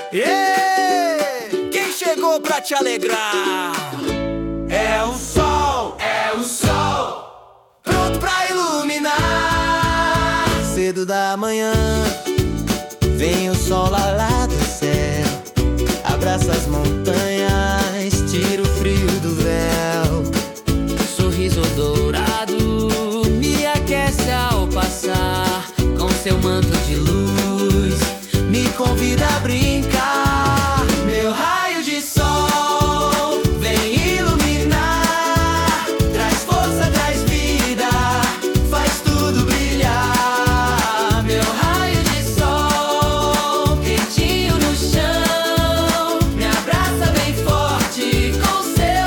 Quem chegou pra te alegrar? É o sol, pronto pra iluminar. Cedo da manhã, vem o sol lá do céu, abraça as montanhas, tira o frio do véu. Sorriso dourado me aquece ao passar, com seu manto de luz me convida a brincar. Meu raio de sol vem iluminar, traz força, traz vida, faz tudo brilhar. Meu raio de sol, quentinho no chão, me abraça bem forte com seu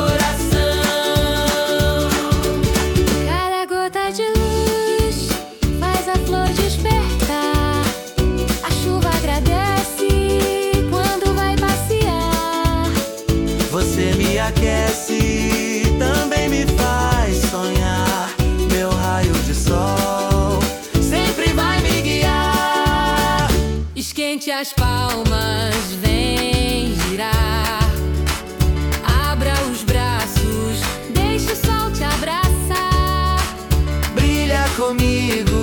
coração. Cada gota de luz faz a flor despertar, a chuva agradece quando vai passear. Você me aquece, também me faz sonhar. Meu raio de sol sempre vai me guiar. Esquente as palmas, vem girar, abra os braços, deixa o sol te abraçar. Brilha comigo